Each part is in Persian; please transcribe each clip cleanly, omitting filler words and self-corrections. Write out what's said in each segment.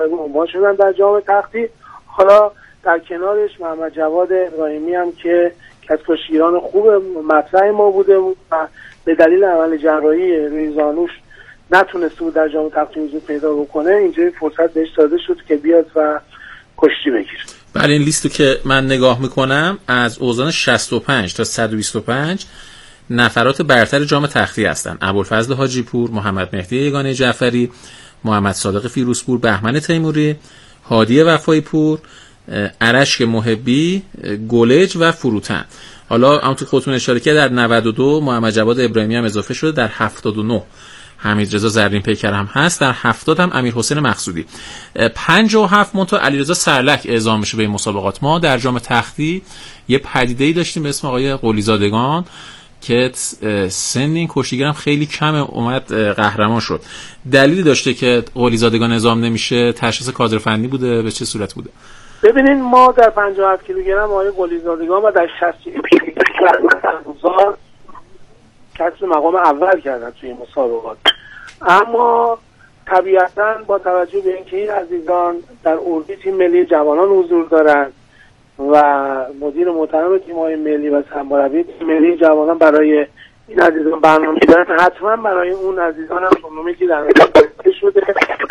عنوان شدن در جام تختی. حالا در کنارش محمد جواد ابراهیمی هم که کسب‌گیران خوب مطرح ما بوده و به دلیل عمل جراحی روی زانوش نتونسته بود در جام تختی حضور پیدا بکنه، اینجوری فرصت بهش داده شد که بیاد و کشتی بگیره. بله، این لیستو که من نگاه میکنم از اوزان 65 تا 125 نفرات برتر جام تختی هستن: ابوالفضل حاجی پور، محمد مهدی یگانه جعفری، محمد صادق فیروزپور، بهمن تیموری، هادی وفایی پور، ارشک محبی، گلج و فروتن. حالا همونطور خودتون اشاره کرد در 92 محمد جواد ابراهیمی هم اضافه شده، در 79 حمید رضا زرین پیکر هم هست، در 70 هم امیر حسین مقصودی. 57 منتها علیرضا سرلک اعزام میشه به این مسابقات. ما در جام تختی یه پدیده‌ای داشتیم به اسم آقای قلیزادگان که سن این کشتیگر هم خیلی کمه، اومد قهرمان شد. دلیلی داشته که قلیزادگان اعزام نمیشه؟ تشخیص کادر فنی بوده؟ به چه صورت بوده؟ ببینین ما در 57 کیلوگرم آقای قلیزادگان و در 60 کیلوگرم کسب مقام اول کردن توی مسابقات. اما طبیعتاً با توجه به اینکه این عزیزان در اردوی تیم ملی جوانان حضور دارند و مدیر محترم تیم‌های ملی و سرمربی تیم ملی جوانان برای این عزیزان برنامه دارن، حتما برای اون عزیزان هم تورنمنتی در نظر شده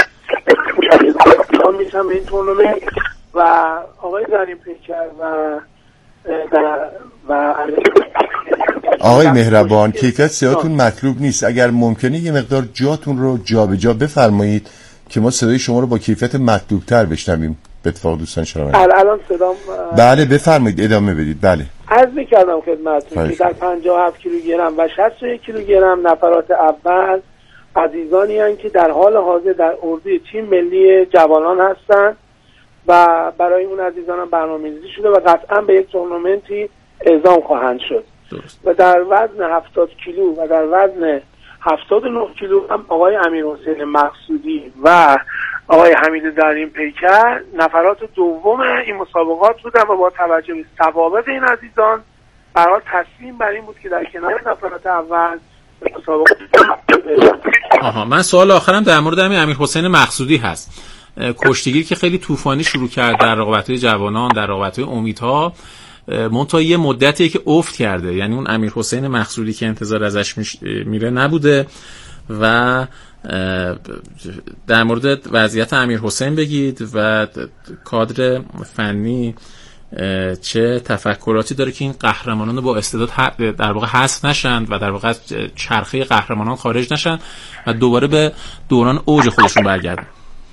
میشن به این تورنمنت و آقای زرین پیکر و آقای مهربان، کیفیت صداتون مطلوب نیست. اگر ممکنه یه مقدار جاتون رو جابجا بفرمایید که ما صدای شما رو با کیفیت مطلوب تر بشنویم. به اتفاق دوستان شما الان صدام بله بفرمایید، ادامه بدید. بله عرض می‌کردم خدمتتون که در 57 کیلوگرم و 61 کیلوگرم نفرات اول عزیزانی هستند که در حال حاضر در اردوی تیم ملی جوانان هستند و برای اون عزیزان هم برنامه‌ریزی شده و قطعا به یک تورنمنتی اعزام خواهند شد. و در وزن 70 کیلو و در وزن 79 کیلو هم آقای امیر حسین مقصودی و آقای حمید زرین پیکر نفرات دوم این مسابقات بودن و با توجه به ثوابت این عزیزان قرار تصمیم بر این بود که در کنار نفرات اول مسابقات. من سوال آخرم در مورد امیر حسین مقصودی هست. کشتیگیر که خیلی طوفانی شروع کرد در رقابت‌های جوانان، در رقابت‌های امیدها، منتها یه مدتیه که افت کرده، یعنی اون امیر حسین مقصودی که انتظار ازش میره نبوده. و در مورد وضعیت امیر حسین بگید و کادر فنی چه تفکراتی داره که این قهرمانان با استعداد در واقع حذف نشن و در واقع چرخه قهرمانان خارج نشن و دوباره به دوران اوج خودشون برگردن.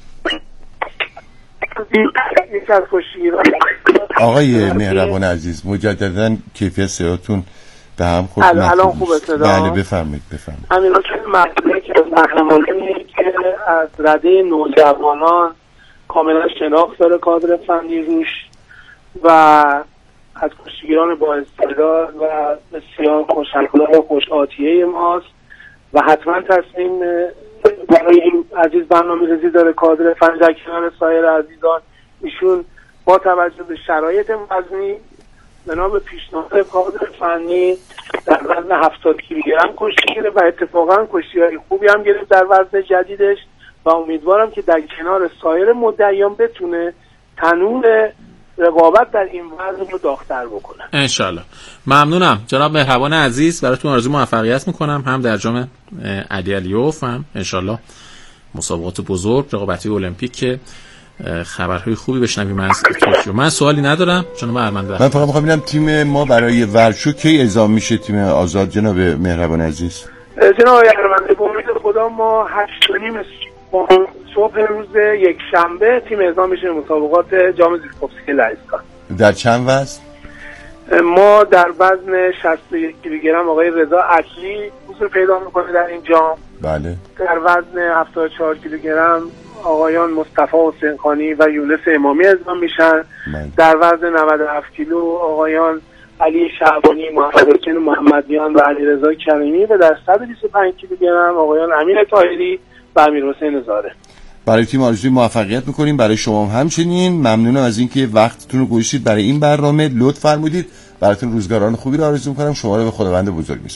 آقای مهربان عزیز، مجددا کیفیت صداتون به هم خورد. الان خوبه صدا؟ بله بفرمایید. امیر حسین مقصودی که قهرمانی که از رده نوجوانان کاملا شناخت داره کادر فنی روش و از کشتیگیران با استعداد و بسیار خوش‌اخلاق و خوش‌آتیه ماست و حتما تصمیم برای این عزیز برنامه‌ریزی داره کادر فنی در کنار سایر عزیزان. ایشون با توجه به شرایط وزنی بنا به پیشنهاد کادر فنی در وزن 70 کیلوگرم کشتی گرفت و اتفاقا کشتی‌های خوبی هم گرفت در وزن جدیدش و امیدوارم که در کنار سایر مدعیان بتونه تنور رقابت در این وزن رو داغ‌تر بکنه انشالله. ممنونم جناب مهربان عزیز، براتون آرزوی موفقیت میکنم هم در جام علی علیوف هم انشالله مسابقات بزرگ رقابتی المپیک که خبرهای خوبی بشنویم از توکیو. من سوالی ندارم جناب ارمنده. من فقط میخوام ببینم تیم ما برای ورشو کی اعزام میشه، تیم آزاد جناب مهربان عزیز؟ جناب ارمنده به امید خدا ما 8:30 صبح روز یک شنبه تیم اعزام میشه مسابقات جام زیسکوفسکی لهستان. در چند وزن؟ ما در وزن 61 کیلوگرم آقای رضا اصلی حضور پیدا میکنه در این جام. بله. در وزن 74 کیلوگرم آقایان مصطفی حسین خانی و یونس امامی اعزام میشن. در وزن 97 کیلو آقایان علی شعبانی، محمد حسین محمدیان و علیرضا کریمی و در 125 کیلوگرم آقایان امیر طاهری و امیر حسین زاره. برای تیم آرزوی موفقیت میکنیم، برای شما هم همچنین. ممنونم از اینکه وقتتون رو گذاشتید برای این برنامه. لطف فرمودید. براتون روزگاران خوبی رو آرزو میکنم. شما رو به خداوند بزرگ میسپارم.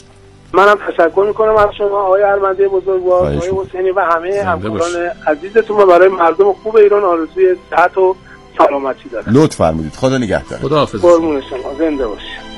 منم تشکر میکنم از شما آقای ارمنده بزرگوار، آقای حسینی و همه همکاران عزیزتون و برای مردم خوب ایران آرزوی صحت و سلامتی دارم. لطف فرمودید. خدا نگهدار. خداحافظ. قربون شما، زنده باشید.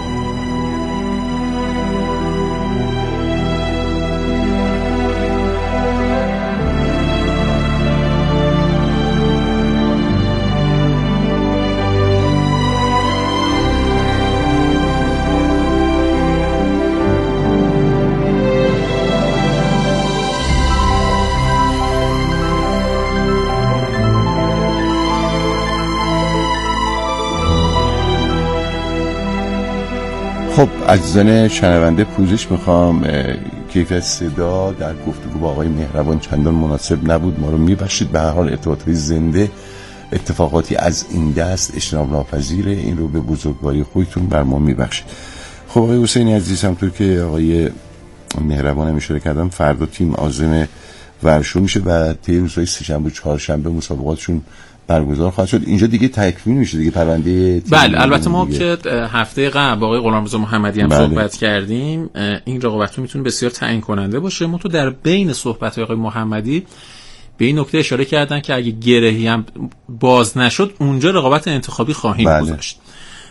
خب عزیزان شنونده، پوزش میخوام، کیفیت صدا در گفتگو با آقای مهربان چندان مناسب نبود، ما رو میبخشید. به هر حال ارتباطات زنده، اتفاقاتی از این دست اجتناب ناپذیره، این رو به بزرگواری خودتون بر ما میبخشید. خب آقای حسینی عزیز، همونطور که آقای مهربان هم اشاره کردم، فردا تیم عازم ورشو میشه و طی روزهای سه‌شنبه و چهارشنبه مسابقاتشون برگزار خواهد شد. اینجا دیگه تکمیل میشه دیگه پرونده. بله البته ما که هفته قبل با آقای غلامرضا محمدی هم صحبت کردیم، این رقابت میتونه بسیار تعیین کننده باشه. ما تو در بین صحبت آقای محمدی به این نکته اشاره کردن که اگه گرهی هم باز نشد اونجا رقابت انتخابی خواهیم گذاشت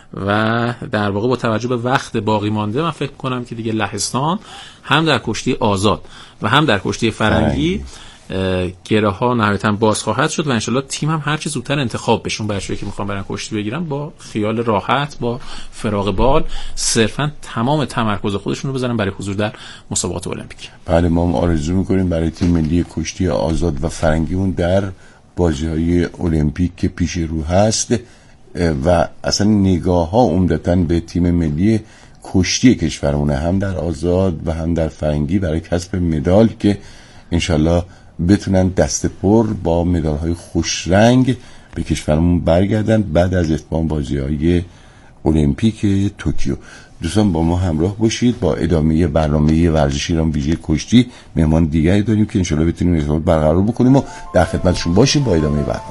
و در واقع با توجه به وقت باقی مانده من فکر کنم که دیگه لهستان هم در کشتی آزاد و هم در کشتی فرنگی گره ها نهایتاً باز خواهد شد و انشالله تیم هم هرچی زودتر انتخاب بشون، بچه‌ای که میخوان برن کشتی بگیرن با خیال راحت، با فراغ بال، صرفا تمام تمرکز خودشون رو بذارن برای حضور در مسابقات المپیک. بله ما هم آرزو میکنیم برای تیم ملی کشتی آزاد و فرنگی اون در بازی‌های المپیک که پیش رو هست و اصلا نگاه ها عمدتاً به تیم ملی کشتی کشورمونه، هم در آزاد و هم در فرنگی، برای کسب مدال که انشالله بتونن دست پر با مدال های خوش رنگ به کشورمون برگردن بعد از اتمام بازی‌های المپیک توکیو. دوستان با ما همراه باشید. با ادامه برنامه ورزشی ایران ویژه کشتی مهمان دیگری داریم که انشالله بتونیم ارتباط برقرار بکنیم و در خدمتشون باشیم با ادامه برنامه.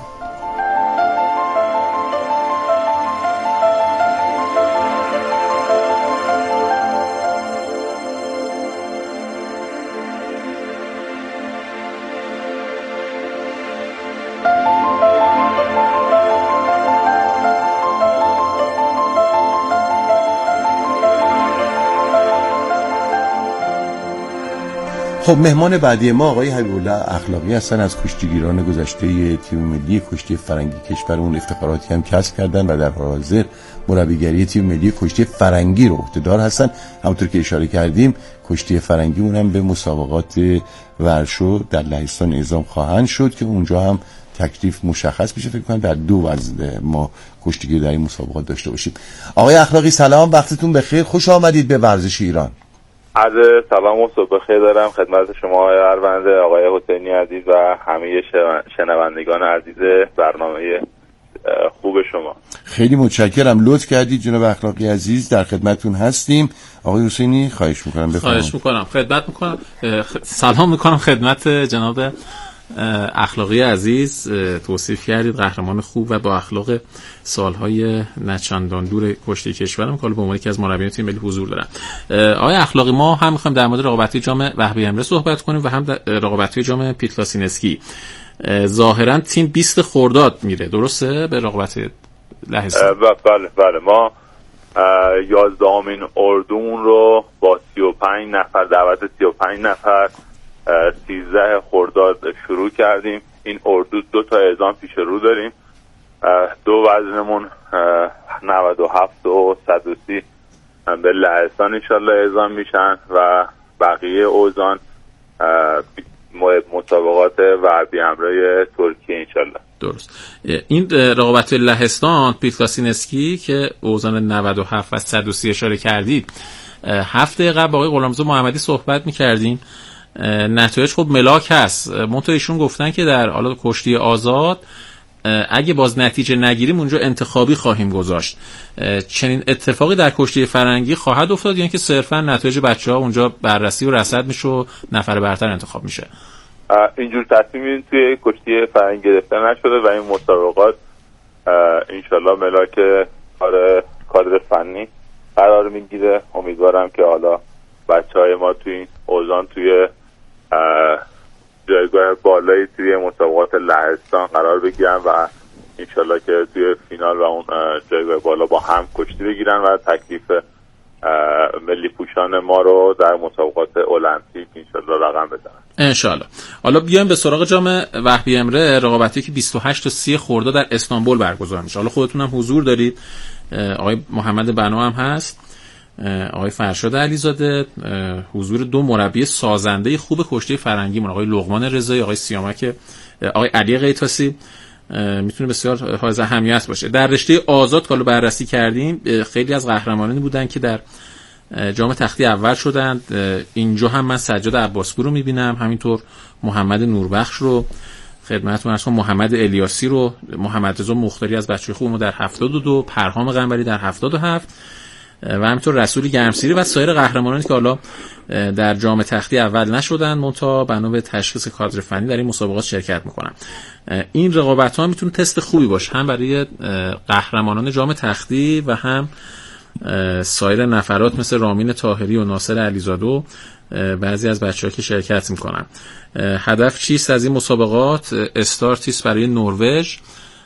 خب مهمان بعدی ما آقای حبیب الله اخلاقی هستن، از کشتیگیران گذشته تیم ملی کشتی فرنگی کشورمون افتخاراتی هم کسب کردن و در حال حاضر مربیگری تیم ملی کشتی فرنگی رو عهده‌دار هستن. همونطور که اشاره کردیم کشتی فرنگی اونم به مسابقات ورشو در لهستان اعزام خواهند شد که اونجا هم تکلیف مشخص میشه. فکر کنم در 2 وزن ما کشتیگیر در این مسابقات داشته باشیم. آقای اخلاقی سلام، وقتتون بخیر، خوش آمدید به ورزش ایران. عرض سلام و صبح بخیر دارم خدمت شما آقای ارونده، آقای حسینی عزیز و همه شنوندگان عزیز برنامه خوب شما. خیلی متشکرم، لطف کردید جناب اخلاقی عزیز، در خدمتتون هستیم. آقای حسینی خواهش میکنم بفرمایید. خواهش میکنم، خدمت میکنم، سلام میکنم خدمت جناب اخلاقی عزیز. توصیف کردید قهرمان خوب و با اخلاق سالهای نچندان دور کشتی کشورم که به عنوان یکی از مربیان تیم ملی حضور دارن. آقای اخلاقی ما هم می‌خوایم در مورد رقابت‌های جام وهبی امره صحبت کنیم و هم رقابت‌های جام پیتلاسینسکی. ظاهرا تیم 20 خرداد میره، درسته؟ به رقابت لهستان. بله ما 11مین اردومون رو با 35 نفر دعوت 35 نفر 13 خرداد شروع کردیم. این اردو 2 تا اعزام پیش رو داریم، 2 وزنمون 97 و 130 به لهستان انشالله اعزام میشن و بقیه اوزان مسابقات وهبی امره ترکیه انشالله. درست. این رقابت لهستان پیتلاسینسکی که اوزان 97 و 130 اشاره کردید، هفته قبل با آقای غلامرضا محمدی صحبت می‌کردیم، نتایج خب ملاک هست. منتها ایشون گفتن که در حالا کشتی آزاد اگه باز نتیجه نگیریم اونجا انتخابی خواهیم گذاشت. چنین اتفاقی در کشتی فرنگی خواهد افتاد یا اینکه صرفا نتایج بچه‌ها اونجا بررسی و رصد میشه و نفر برتر انتخاب میشه؟ اینجور تصمیمی توی کشتی فرنگی گرفته نشده و این مسابقات انشالله ملاک کادر فنی قرار میگیره. امیدوارم که حالا بچهای ما توی این اوزان توی جایگاه بالایی توی مسابقات لهستان قرار بگیرن و انشالله که توی فینال و اون جایگاه بالا با هم کشتی بگیرن و تکلیف ملی پوشان ما رو در مسابقات المپیک انشالله رقم بزنن انشالله. حالا بیایم به سراغ جام وهبی امره، رقابتی که 28 تا 30 خرداد در استانبول برگزار میشه. حالا خودتون هم حضور دارید، آقای محمد بنا هم هست، آقای فرشاد علیزاده، حضور دو مربی سازنده خوب کشتی فرنگیمون، آقای لقمان رضایی، آقای سیامک، آقای علی قیتاسی، میتونه بسیار حائز اهمیت باشه. در رشته آزاد که بررسی کردیم، خیلی از قهرمانانی بودن که در جام تختی اول شدند. اینجا هم من سجاد عباسپور رو میبینم، همینطور محمد نوربخش رو خدمتتون عرض کنم، محمد الیاسی رو، محمد رضا مختاری از بچه‌های خوبمون در 72، پرهام قنبری در 77 و همینطور رسول گرمسیری و سایر قهرمانانی که حالا در جام تختی اول نشدن منتها بنا به تشخیص کادر فنی در این مسابقات شرکت میکنن. این رقابت‌ها میتونه تست خوبی باشه هم برای قهرمانان جام تختی و هم سایر نفرات مثل رامین طاهری و ناصر علیزاده و بعضی از بچه‌ها که شرکت میکنن. هدف چیست از این مسابقات؟ استارتیست برای نروژ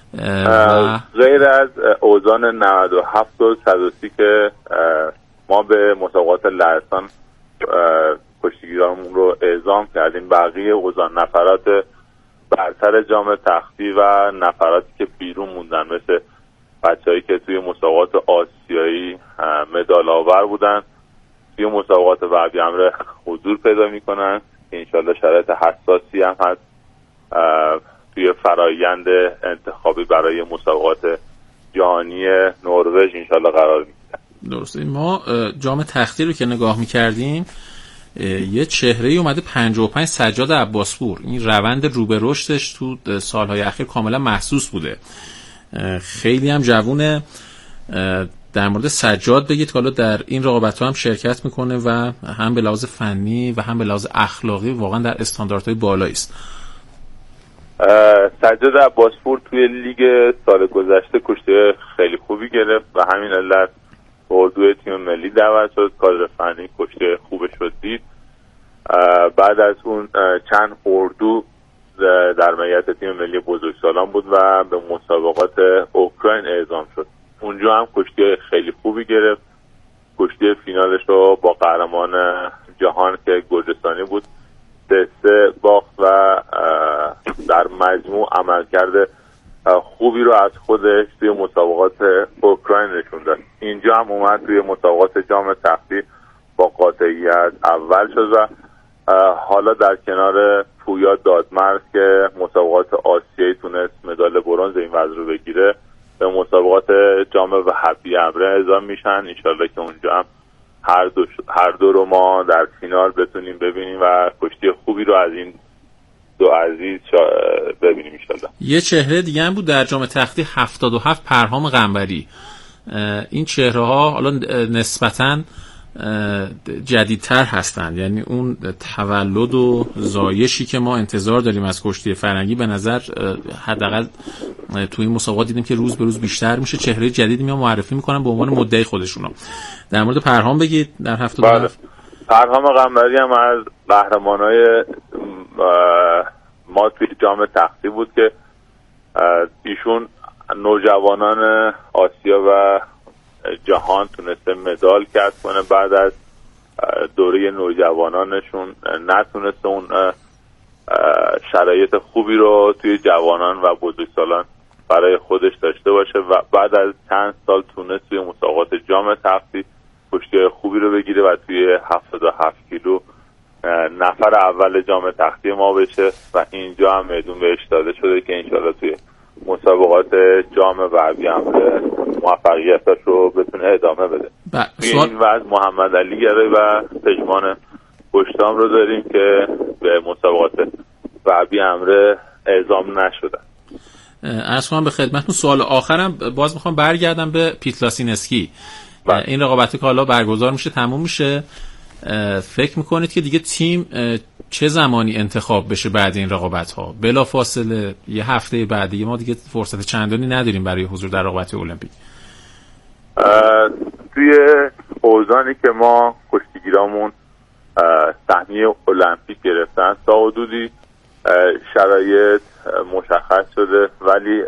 غیر از اوزان 97 و 130 که ما به مسابقات لهستان کشتیگیرانمون رو اعزام کردیم، بقیه اوزان نفرات برتر جام تختی و نفراتی که بیرون موندن مثل بچه‌هایی که توی مسابقات آسیایی مدال آور بودن توی مسابقات وهبی امره حضور پیدا میکنن که انشالله شرایط حساسی هم هست توی فرایند انتخابی برای مسابقات جهانی نروژ انشالله قرار میگیرن. درسته. ما جام تختی رو که نگاه میکردیم یه چهره‌ای اومده 55 سجاد عباسپور. این روند رو به رشدش تو سالهای اخیر کاملا محسوس بوده، خیلی هم جوونه. در مورد سجاد بگید که حالا در این رقابت‌ها هم شرکت میکنه و هم به لحاظ فنی و هم به لحاظ اخلاقی واقعا در استانداردهای بالایی است. سجاد عباسپور توی لیگ سال گذشته کشتی خیلی خوبی گرفت و همین علت اردوی تیم ملی دعوت شد، کادر فنی کشتی خوبش رو دید. بعد از اون چند اردو در میت تیم ملی بزرگسالان بود و به مسابقات اوکراین اعزام شد. اونجا هم کشتی خیلی خوبی گرفت. کشتی فینالش رو با قهرمان جهان که گرجستانی بود 3 باخت و در مجموع عملکرد خوبی رو از خودش توی مسابقات اوکراین نشون داد. اینجا هم اومد توی مسابقات جام تختی با قاطعیت اول شد و حالا در کنار پویا دادمرز که مسابقات آسیایی تونست مدال برنز این وزن رو بگیره به مسابقات جام وهبی امره اعزام میشن. انشالله که اونجا هم هر دو رو ما در فینال بتونیم ببینیم و کشتی خوبی رو از این دو عزیز ببینیم انشالله. یه چهره دیگه هم بود در جام تختی 77 پرهام قنبری. این چهره ها حالا نسبتاً جدیدتر هستند، یعنی اون تولد و زایشی که ما انتظار داریم از کشتی فرنگی به نظر حداقل توی این مسابقات دیدیم که روز به روز بیشتر میشه. چهره جدیدی میان معرفی میکنن به عنوان مدعی خودشونو. در مورد پرهام بگید. در 77 پرهام قنبری هم از قهرمانای ما توی جام تختی بود که ایشون نوجوانان آسیا و جهان تونسته مدال کسب کنه. بعد از دوره نوجوانانشون نتونسته اون شرایط خوبی رو توی جوانان و بزرگسالان برای خودش داشته باشه و بعد از چند سال تونست توی مسابقات جام تختی کشتی خوبی رو بگیره و توی 77 کیلو نفر اول جام تختی ما بشه و اینجا هم میدون بهش داده شده که انشالله توی مسابقات جام وهبی امره موفقیتاش رو بتونه ادامه بده. این وضع محمد علی گره و پژمان پشتام رو داریم که به مسابقات وهبی امره اعزام نشدن. عرض کنم به خدمتتون سوال آخرم باز میخوام برگردم به پیتلاسینسکی. این رقابتی که حالا برگزار میشه تموم میشه، فکر میکنید که دیگه تیم چه زمانی انتخاب بشه بعد این رقابت ها؟ بلا فاصله یه هفته بعد دیگه ما دیگه فرصت چندانی نداریم برای حضور در رقابت المپیک. توی اوزانی که ما کشتیگیرامون سهمیه المپیک گرفتن. تا حدودی شرایط مشخص شده، ولی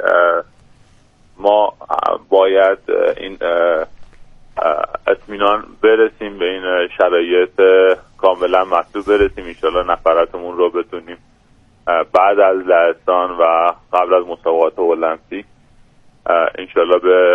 ما باید این اطمینان برسیم به این شرایط کاملا مطلوب برسیم. انشالله نفراتمون رو بتونیم بعد از لهستان و قبل از مسابقات المپیک انشالله به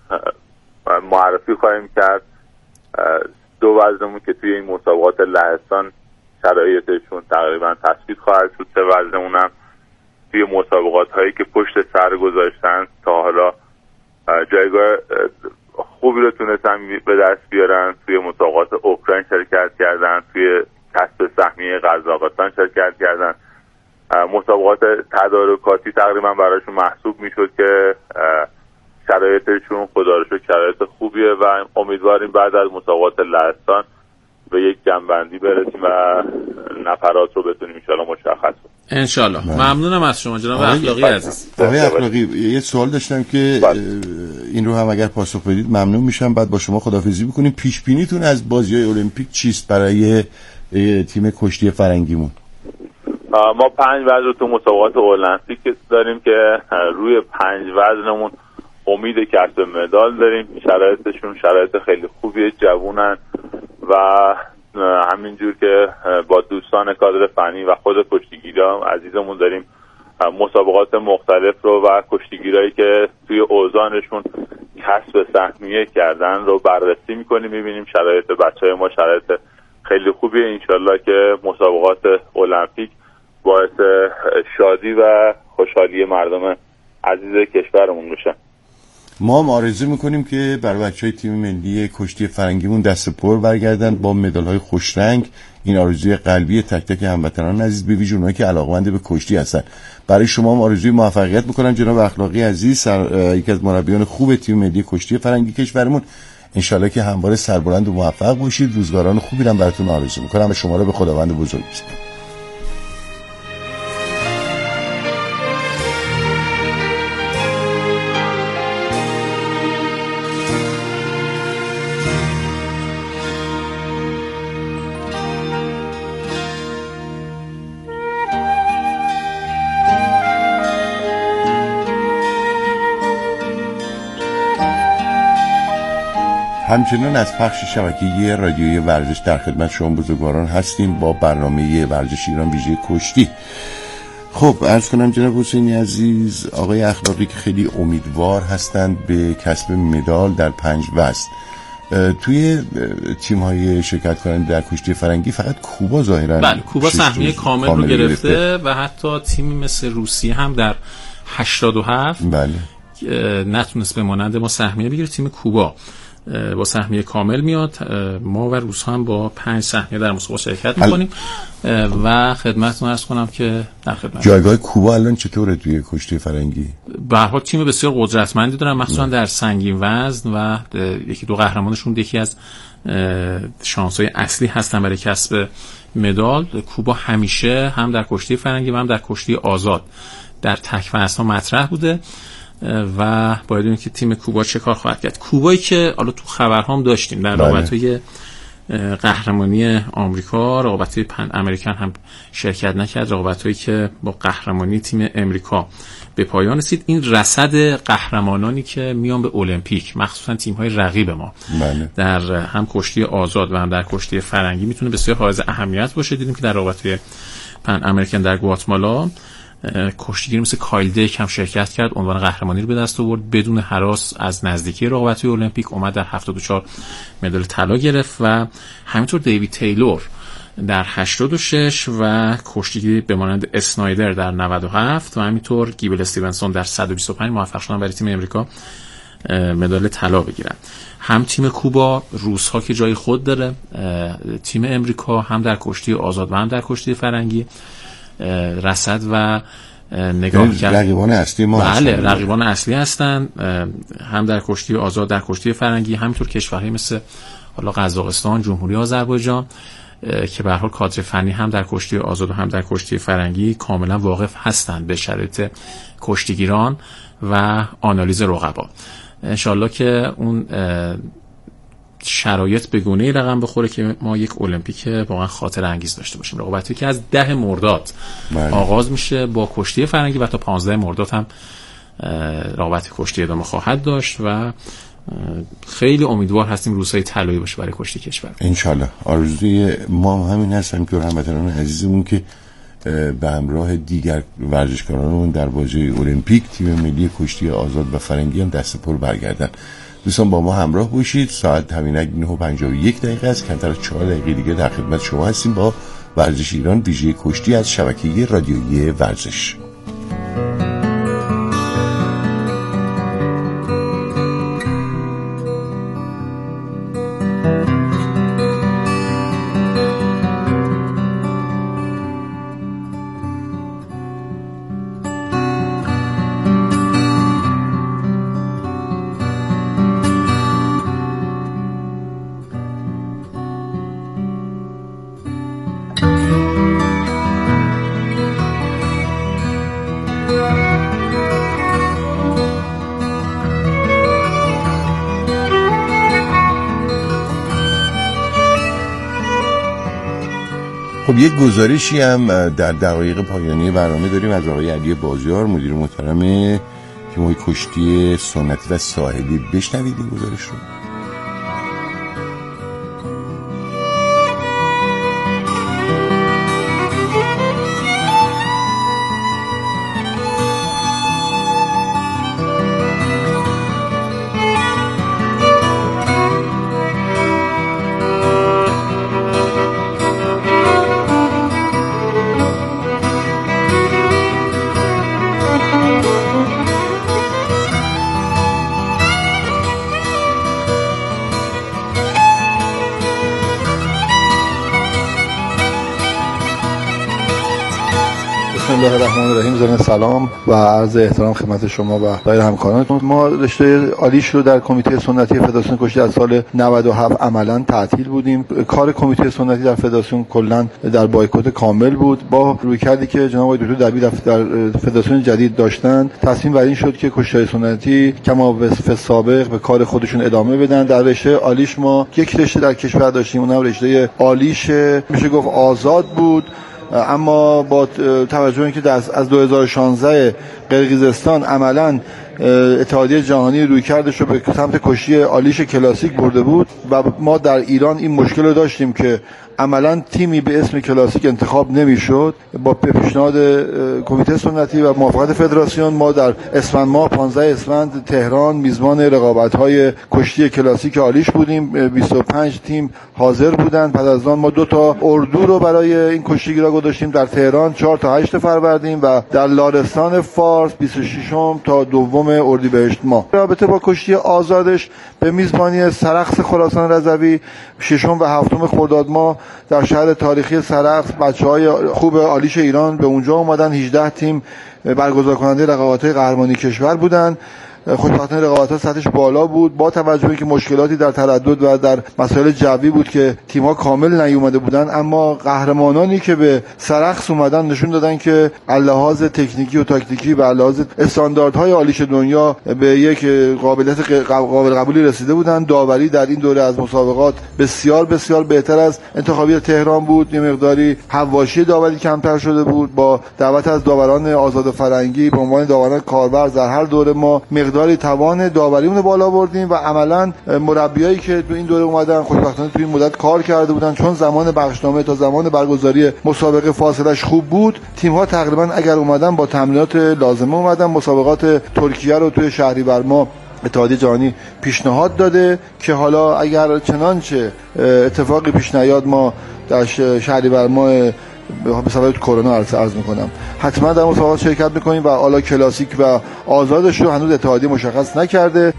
معرفی خواهیم کرد. دو وزنمون که توی این مسابقات لهستان شرایطشون تقریبا تثبیت خواهد شد، سه وزنمونم توی مسابقات هایی که پشت سر گذاشتن تا حالا جایگاه خوبی رو تونستن به دست بیارن. توی مسابقات اوکراین شرکت کردن، توی کسب سهمیه قزاقستان شرکت کردن. مسابقات تدارکاتی تقریبا براشون محسوب میشد که شرایطشون خدا رو شکر شرایط خوبیه و امیدواریم بعد از مسابقات لهستان به یک جنبندی برسیم و نفرات رو بتونیم انشالله مشخص کنیم. انشالله. ممنونم از شما جناب اخلاقی عزیز. آقای اخلاقی یه سوال داشتم که این رو هم اگر پاسخ بدید ممنون میشم. بعد با شما خداحافظی بکنیم. پیش بینیتون از بازی‌های المپیک چیست برای تیم کشتی فرنگیمون؟ ما 5 وزن تو مسابقات المپیک داریم که روی 5 وزنمون امید کسب مدال داریم. شرایطشون شرایط خیلی خوبیه، جوونن و همینجور که با دوستان کادر فنی و خود کشتیگیران عزیزمون داریم مسابقات مختلف رو و کشتیگیرایی که توی اوزانشون کسب سهمیه کردن رو بررسی میکنیم. میبینیم شرایط بچهای ما شرایط خیلی خوبیه. انشالله که مسابقات المپیک باعث شادی و خوشحالی مردم عزیز کشورمون بشه. ما هم آرزو میکنیم که برای بچهای تیم ملی کشتی فرنگیمون دست پر برگردن با مدال‌های خوش رنگ. این آرزوی قلبی تک تک هموطنان عزیز، به ویژه اونایی که علاقه‌مند به کشتی هستن. برای شما هم آرزوی موفقیت میکنم جناب اخلاقی عزیز، یکی از مربیان خوب تیم ملی کشتی فرنگی کشورمون. انشالله که همواره سربلند و موفق باشید. روزگاران خوبی رو براتون آرزو میکنم و شما رو به خداوند بزرگ میسپارم. همچنان از پخش شبکه‌ای رادیویی ورزش در خدمت شما بزرگواران هستیم با برنامه ورزش ایران ویژه کشتی. خب عرض کنم جناب حسینی عزیز، آقای اخلاقی که خیلی امیدوار هستند به کسب مدال در 5 وزن. توی تیم‌های شرکت کننده در کشتی فرنگی فقط کوبا ظاهراً بله کوبا سهمیه کامل رو گرفته و حتی تیمی مثل روسیه هم در 87 بله نتونست به مانند ما سهمیه بگیره. تیم کوبا با سهمیه کامل میاد. ما و روس هم با 5 سهمیه در مسابقه شرکت میکنیم و خدمتتون عرض کنم که در خدمت. جایگاه کوبا الان چطوره توی کشتی فرنگی؟ به هر حال تیم بسیار قدرتمندی دارن، مخصوصا در سنگین وزن و یکی دو قهرمانشون یکی از شانس‌های اصلی هستن برای کسب مدال. کوبا همیشه هم در کشتی فرنگی و هم در کشتی آزاد در تک وزن‌ها مطرح بوده و باید ببینیم که تیم کوبا چه کار خواهد کرد. کوبایی که حالا تو خبرها هم داشتیم در رقابت‌های قهرمانی آمریکا، رقابت‌های پن امریکن هم شرکت نکرد، رقابت‌هایی که با قهرمانی تیم امریکا به پایان رسید. این رصد قهرمانانی که میان به المپیک، مخصوصا تیم‌های رقیب ما در هم کشتی آزاد و هم در کشتی فرنگی میتونه بسیار حائز اهمیت باشه. دیدیم که در رقابت‌های پن امریکن در گواتمالا کشتیگیر مثل کایل دیک هم شرکت کرد، عنوان قهرمانی رو به دست آورد بدون هراس از نزدیکی رقابت‌های المپیک اومد در 74 مدال طلا گرفت و همینطور دیوید تیلور در 86 و کشتیگیر به مانند اسنایدر در 97 و همینطور گیبل استیونسون در 125 موفق شدن برای تیم امریکا مدال طلا بگیرن. هم تیم کوبا، روس‌ها که جای خود داره، تیم امریکا هم در کشتی آزاد و هم در کشتی فرنگی رصد و نگاه کرد. رقیبان اصلی ما بله رقیبان اصلی هستن، هم در کشتی آزاد در کشتی فرنگی، همینطور کشورهای مثل حالا قزاقستان، جمهوری آذربایجان که به هر حال کادر فنی هم در کشتی آزاد و هم در کشتی فرنگی کاملا واقف هستند به شرایط کشتیگیران و آنالیز رقبا. انشالله که اون شرایط به گونه‌ای رقم بخوره که ما یک المپیک واقعا خاطره انگیز داشته باشیم. رقابتی که از 10 مرداد آغاز میشه با کشتی فرنگی و تا 15 مرداد هم رقابت کشتی ادامه خواهد داشت و خیلی امیدوار هستیم روزهای طلایی باشه برای کشتی کشور. انشالله. آرزوی ما همین هستم که هموطنان عزیزمون که به همراه دیگر ورزشکارانمون در بازی المپیک تیم ملی کشتی آزاد و فرنگی هم دست پر برگردن. دوستان با ما همراه باشید. ساعت همین 9:51 است. کمتر از 4 دقیقه دیگه در خدمت شما هستیم با ورزش ایران ویژه کشتی از شبکه رادیویی ورزش. خب یک گزارشی هم در دقایق پایانی برنامه داریم از آقای علی بازیار مدیر محترم تیم کشتی سنتی و ساحلی. بشنوید این گزارش رو. بسم الله الرحمن الرحیم. ضمن سلام و عرض احترام خدمت شما و سایر همکارانتون. ما رشته عالیش رو در کمیته سنتی فدراسیون کشتی از سال 97 عملاً تعطیل بودیم. کار کمیته سنتی در فدراسیون کلاً در بایکوت کامل بود. با رویکردی که جناب آقای دکتر دبیر در فدراسیون جدید داشتن، تصمیم بر این شد که کشتی سنتی کما به سابق به کار خودشون ادامه بدن. در رشته عالیش ما یک رشته در کشور داشتیم، اونم رشته عالیش میشه گفت آزاد بود، اما با توجه به اینکه از 2016 قرقیزستان عملاً اتحادیه جهانی رویکردش رو به سمت کشتی عالیش کلاسیک برده بود و ما در ایران این مشکل رو داشتیم که عملاً تیمی به اسم کلاسیک انتخاب نمیشد. با پیشنهاد کمیته سنتی و موافقت فدراسیون ما در اسفند ماه 15 اسفند تهران میزبان رقابت‌های کشتی کلاسیک عالیش بودیم. 25 تیم حاضر بودند. پس از آن ما 2 تا اردو رو برای این کشتیگیرا گذاشتیم در تهران 4 تا 8 فروردین و در لارستان فارس 26 تا 2 اردیبهشت ماه. رابطه با کشتی آزادش به میزبانی سرخس خراسان رضوی 6 و 7 خرداد ماه در شهر تاریخی سرخس بچه‌های خوب عالیش ایران به اونجا اومدن. 18 تیم برگزار کننده رقابت‌های قهرمانی کشور بودن. خوشبختانه رقابت‌ها سطحش بالا بود. با توجه به اینکه مشکلاتی در تردد و در مسائل جوی بود که تیم‌ها کامل نیومده بودن، اما قهرمانانی که به سرخس اومدن نشون دادن که لحاظ تکنیکی و تاکتیکی و لحاظ استانداردهای عالیش دنیا به یک قابلیت قابل قبولی رسیده بودن. داوری در این دوره از مسابقات بسیار بسیار بهتر از انتخابی تهران بود. یه مقداری حواشی داوری کمتر شده بود. با دعوت از داوران آزاد فرنگی به عنوان داوران کاربرز در هر دوره ما مقداری توان داوریمون رو بالا بردیم و عملاً مربیایی که تو این دوره اومدن خوشبختانه تو این مدت کار کرده بودن، چون زمان بخشنامه تا زمان برگزاری مسابقه فاصلش خوب بود. تیم‌ها تقریباً اگر اومدن با تمرینات لازمه اومدن. مسابقات ترکیه رو توی شهریور ماه اتحادیه جهانی پیشنهاد داده که حالا اگر چنانچه اتفاقی پیش نیاد ما در شهریور ماه به سبب کرونا عرض میکنم حتما در مسابقات شرکت میکنیم و حالا کلاسیک و آزادش رو هنوز اتحادیه مشخص نکرده.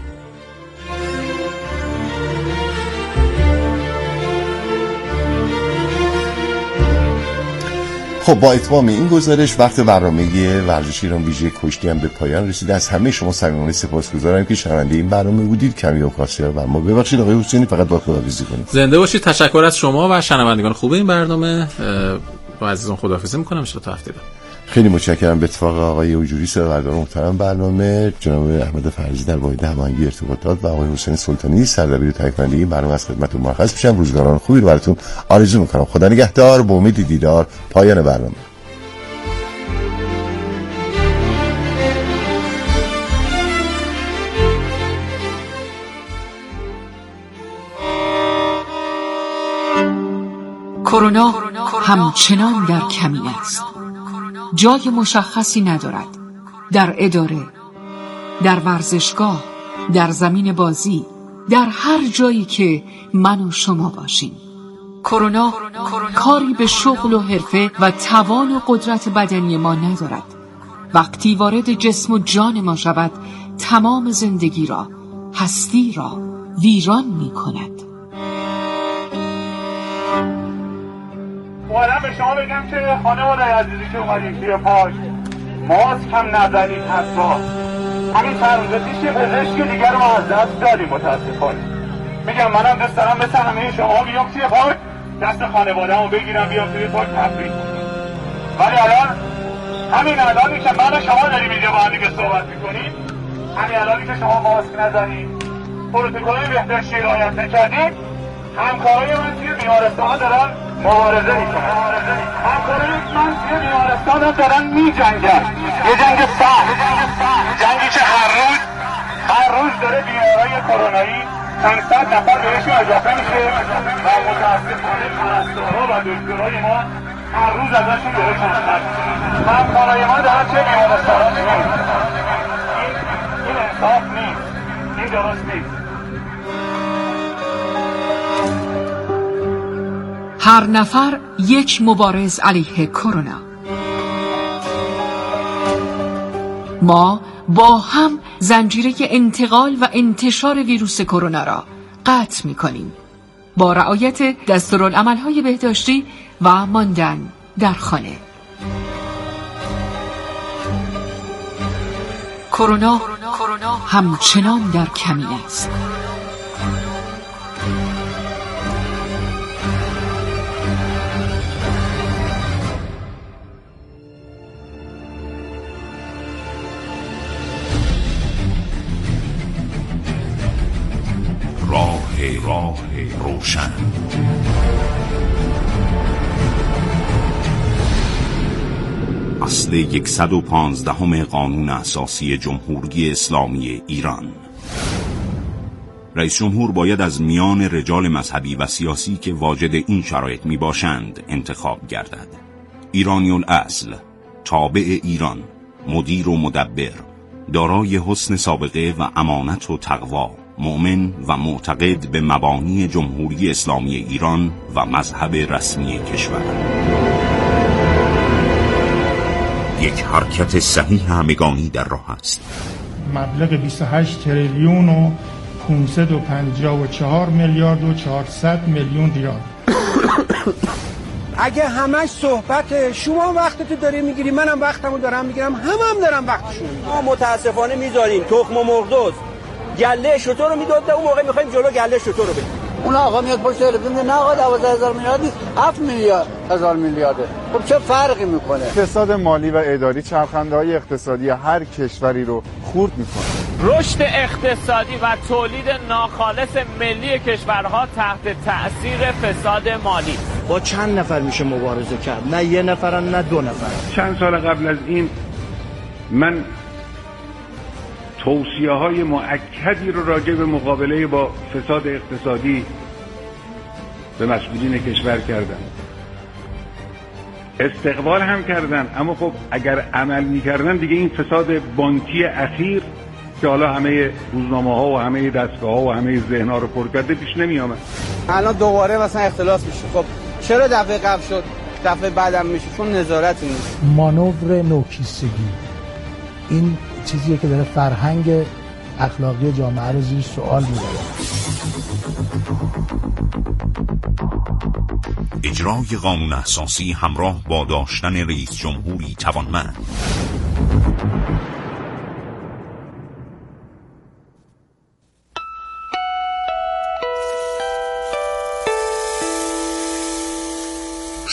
خب با اتمام این گزارش وقت برنامه ورزش ایران ویژه کشتی هم به پایان رسیده. از همه شما صمیمانه سپاسگزارم که شنونده این برنامه بودید. کمی اوقات و ما ببخشید آقای حسینی، فقط با خداحافظی کنید. زنده باشید. تشکر از شما و شنوندگان خوب این برنامه. با عزیزان خداحافظی میکنم. تا هفته بعد. خیلی متشکرم. به اتفاق آقای اوجوری سردار محترم برنامه، جناب احمد فرزی در واحد هماهنگی ارتباطات و آقای حسین سلطانی سردبیر تهیه کننده این برنامه از خدمتتون مرخص میشم. روزگاران خوبی رو براتون آرزو میکنم. خدا نگهدار. به امید دیدار. پایان برنامه. کرونا همچنان در کمین است. جای مشخصی ندارد. در اداره، در ورزشگاه، در زمین بازی، در هر جایی که من و شما باشیم. کرونا کاری به شغل و حرفه و توان و قدرت بدنی ما ندارد. وقتی وارد جسم و جان ما شود، تمام زندگی را، هستی را ویران می کند. اومدم به شما بگم که خانواده عزیزی که اومدید توی پارک ماسک هم نزنید. حتی همین چند روز پیش یه پزشک دیگر رو ما از دست دادیم متاسفانه. میگم منم دوست دارم مثل همه شما بیام توی پارک دست خانواده‌مو بگیرم بیام توی پارک تفریح کنم، ولی الان همین الانی که من و شما داریم اینجا با هم دیگه صحبت میکنیم، همین الانی که شما ماسک نزنید، پروتکل بهداشتی رعایت نکردید، همکارای من توی بیمارستان دارن مبارزه میکنن. همکارای من توی بیمارستان دارن میجنگن. یه جنگ سخت، جنگی که هر روز داره بیمارای کرونایی چند صد نفر بهشون اضافه میشه و متاسفانه پرستارها و دکترای ما هر روز ازشون داره کمتر میشه. همکارای ما دارن توی بیمارستان میکنن. این انصاف نیست، این درست نیست. هر نفر یک مبارز علیه کرونا. ما با هم زنجیره انتقال و انتشار ویروس کرونا را قطع می‌کنیم با رعایت دستورالعمل‌های بهداشتی و ماندن در خانه. کرونا همچنان در کمین است. راه روشن. اصل 115 قانون اساسی جمهوری اسلامی ایران. رئیس جمهور باید از میان رجال مذهبی و سیاسی که واجد این شرایط می باشند انتخاب گردد. ایرانی الاصل، تابع ایران، مدیر و مدبر، دارای حسن سابقه و امانت و تقوا، مؤمن و معتقد به مبانی جمهوری اسلامی ایران و مذهب رسمی کشور. یک حرکت صحیح همگانی در راه است. مبلغ 28 تریلیون و 554 میلیارد و 400 میلیون ریال. اگه همش صحبت شما وقتتو داری میگیری، منم وقتمو دارم میگیرم، هم دارم وقتشون. ما متاسفانه میذاریم تخم و مرغ گله شطور رو میداده، اون موقع میخوایم جلو گله شطور رو بگیریم. اون آقا میاد پشت تلویزیون میگه نه آقا 12,000 میلیارد نیست، 7 میلیارد هزار میلیارده. خب چه فرقی میکنه؟ فساد مالی و اداری چرخنده‌های اقتصادی هر کشوری رو خورد میکنه. رشد اقتصادی و تولید ناخالص ملی کشورها تحت تأثیر فساد مالی. با چند نفر میشه مبارزه کرد؟ نه یه نفرن نه دو نفر. چند سال قبل از این من توصیه‌های مؤکدی رو راجع به مقابله با فساد اقتصادی به مسئولین کشور کردم. استقبال هم کردن، اما خب اگر عمل می‌کردن دیگه این فساد بانکی اخیر که حالا همه روزنامه‌ها و همه دستگاه‌ها و همه ذهن‌ها رو پر کرده پیش نمی‌آمد. الان دوباره مثلا اختلاس میشه. خب چرا دفعه قبل شد؟ دفعه بعدم میشه، چون نظارتی نیست. مانور نوکیستگی این چیزیه که داره فرهنگ اخلاقی جامعه رو زیر سوال میبره. اجرای قانون اساسی همراه با داشتن رئیس جمهوری توانمند.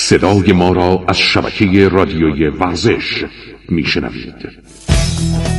صدای ما را از شبکه رادیوی ورزش میشنوید.